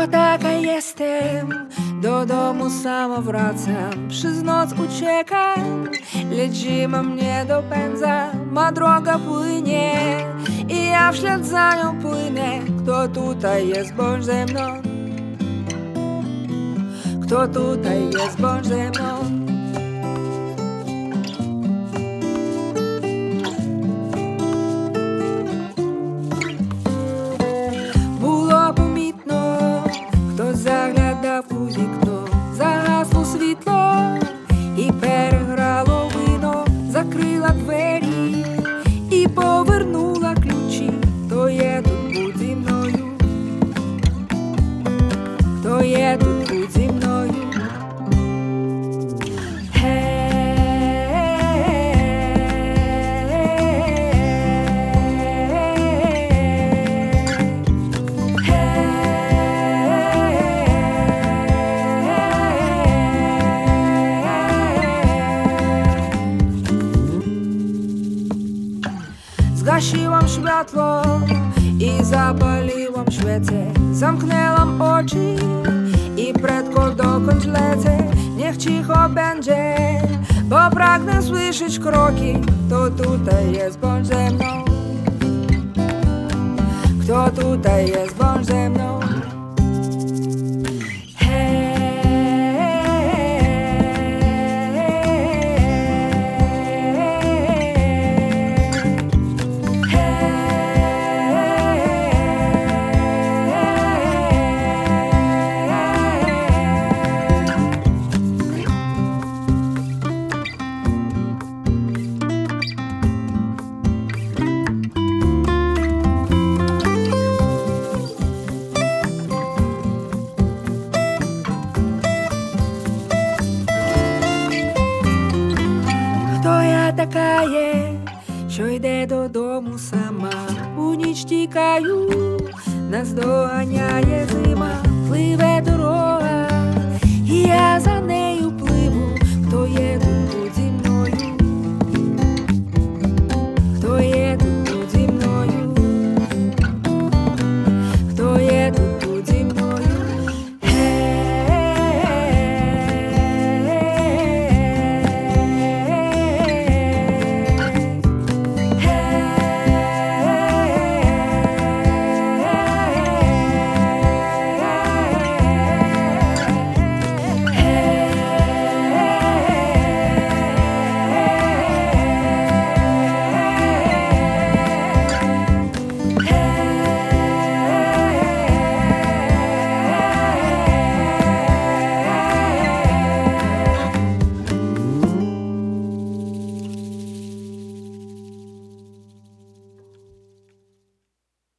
Bo taka jestem, do domu sama wracam, przez noc uciekam, lecz zima mnie dopędza, ma droga płynie i ja wślad za nią płynę. Kto tutaj jest, bądź ze mną. Kto tutaj jest, bądź ze mną. Було помітно, хто заглядав у вікно, загасло світло і переграло вино, закрила двері і повернула ключі. Хто є тут, будь зі мною, хто є тут, будь зі мною. Zgasiłam światło i zapaliłam świecę, zamknęłam oczy i prędko dokądś lecę. Niech cicho będzie, bo pragnę słyszeć kroki. Kto tutaj jest, bądź ze mną. Kto tutaj jest, bądź ze mną. Хто я така є, що йде додому сама, у ніч тікаю, нас доганяє зима, пливе дорога, і я за нею пливу. Хто є тут?